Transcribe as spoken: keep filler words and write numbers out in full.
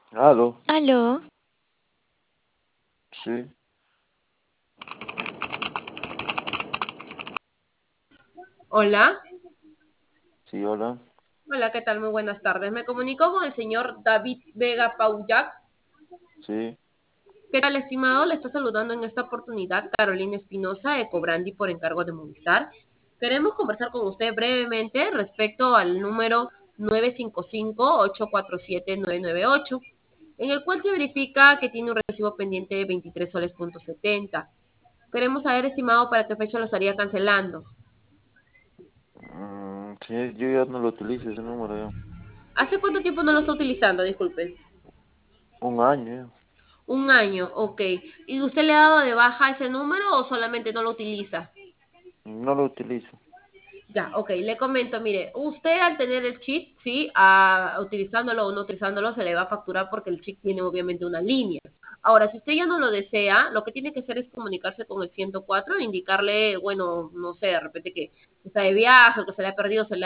Aló, Aló, sí, Hola, sí, hola, hola, ¿qué tal? Muy buenas tardes. Me comunico con el señor David Vega Pauyac. sí. ¿Qué tal, estimado? Le está saludando en esta oportunidad Carolina Espinosa de Cobrandi por encargo de Movistar. Queremos conversar con usted brevemente respecto al número nueve cinco cinco, ocho cuatro siete, nueve nueve ocho, en el cual se verifica que tiene un recibo pendiente de veintitrés soles punto setenta. Queremos saber, estimado, para qué fecha lo estaría cancelando. Mm, sí, yo ya no lo utilizo ese número ya. ¿Hace cuánto tiempo no lo está utilizando? Disculpe. Un año ya. Un año, ok. ¿Y usted le ha dado de baja ese número o solamente no lo utiliza? No lo utilizo. Ya, ok, le comento, mire, usted al tener el chip, sí, a, utilizándolo o no utilizándolo, se le va a facturar porque el chip tiene obviamente una línea. Ahora, si usted ya no lo desea, lo que tiene que hacer es comunicarse con el ciento cuatro e indicarle, bueno, no sé, de repente que está de viaje, o que se le ha perdido, se le